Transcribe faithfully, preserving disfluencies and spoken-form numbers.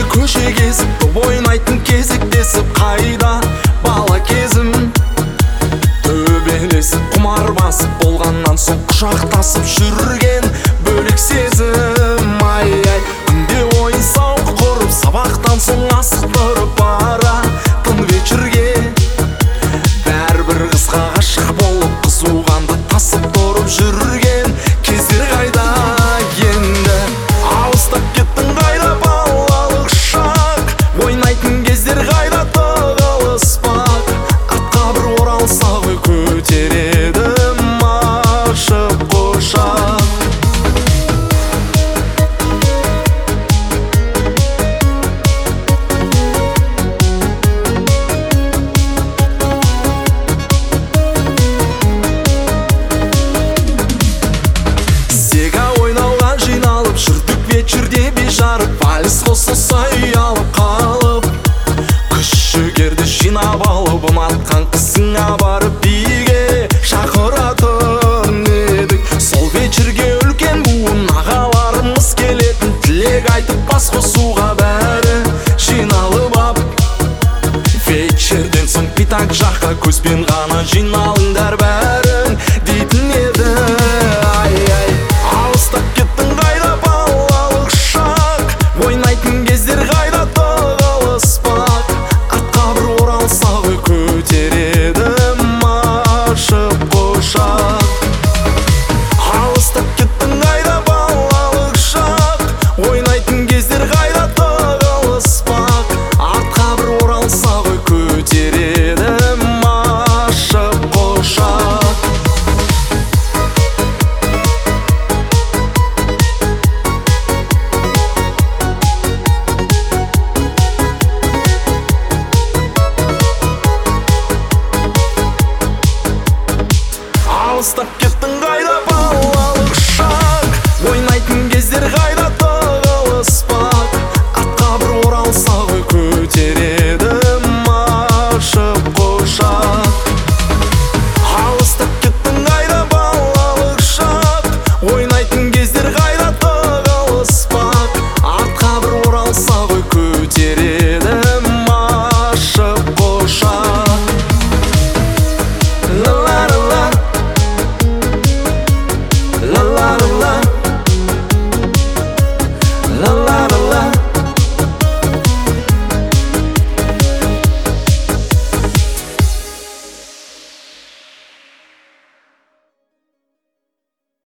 Көше кезіп, топ ойнайтын кезектесіп, қайда бала кезім. Төбелесіп, құмар басып, болғаннан соң құшақтасып жүрген бөлек сезім. Ай-ай, күнде ойын сауық құрып, сабақтан соң асықтырып баратын вечерге. Бәрбір қызға ғашық болып, қызуғанды тасып тұрып жүрген кездер қайда енді? Алыстап кеттің қайда балалық шақ, ойнайтын кездер қайда тығылыспақ. Атқа бір оралсақ көтер едім ашық құшақ. Сега ойнауға жиналып жүрдік вечерде бейжарып, вальс қосылса ұялып қалып, күш жігерді жинап алып, ұнатқан қызыңа барып биге шақыратын едік. Сол вечерге үлкен буын ағаларымыз келетін, тілек айтып бас қосуға бәрі жиналып ап. Вечерден соң питак жаққа көзбен ғана жиналыңдар бәрі.